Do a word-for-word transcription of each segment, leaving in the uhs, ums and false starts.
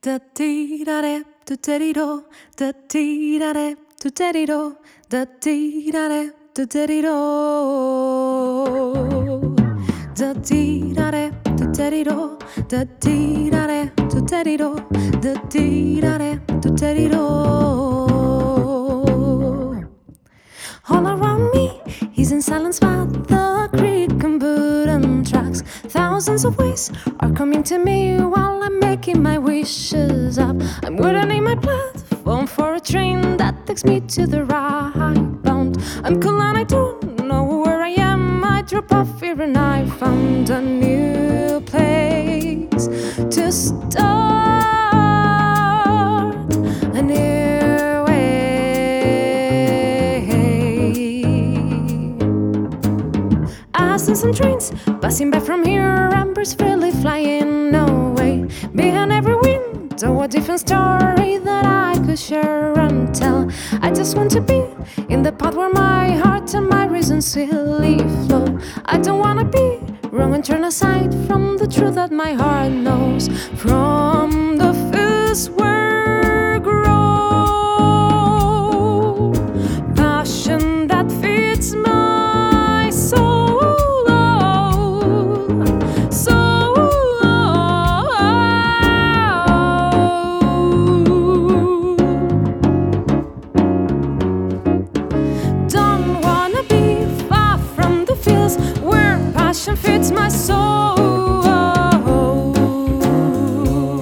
da dee da da da dee do, da dee da da da dee do, da dee da da da dee do, da dee da da da dee do, da dee da da da dee do, da dee da da da dee do. All around me, he's in silence by the creek and wooden tracks. Thousands of ways are coming to me while I'm making my wishes up. I'm waiting in my platform for a train that takes me to the right bound. I'm cool and I don't know where I am. I drop off here and I found a new place to start a new way. I see some trains passing by from here, embers freely flying away. Behind every window, a different story that I could share and tell. I just want to be in the path where my heart and my reason silly flow. I don't wanna be wrong and turn aside from the truth that my heart knows. From the first word grow passion that feeds my soul. Where passion feeds my soul.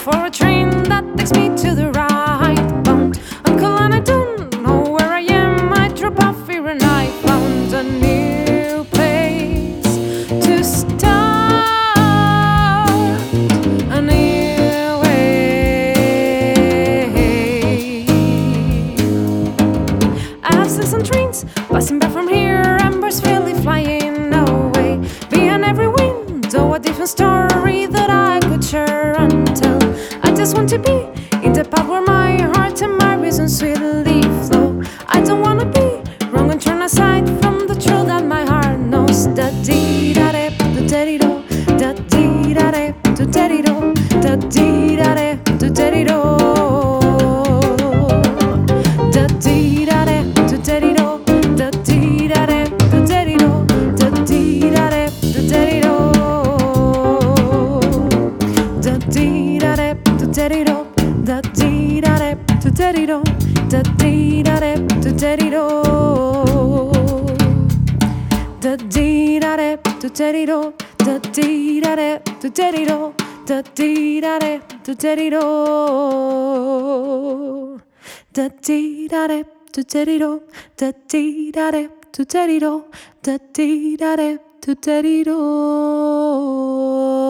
for a train that takes me to the right. Bound, uncle, and I don't know where I am. I drop off here and I found a new place to start a new way. I've seen some trains passing by from here, embers fairly flying away. Beyond every window, a different story that I could share and tell. I just want to be in the path where my heart and my reason sweetly flow. I don't wanna be wrong and turn aside from the truth that my heart knows. Da dee da de, da dee do, da dee da de, da dee do, da dee da de, da dee do, da dee da de, da dee do, da dee da de, da dee do, da dee da de, da dee do, da dee da de, da dee do, da dee da de, da dee do, da dee da de, da dee do, da dee da de, da dee do, da dee da de, da dee do, da dee da de, da dee do, da dee da de, da dee do, da dee da de, da dee do, da dee da de, da dee do.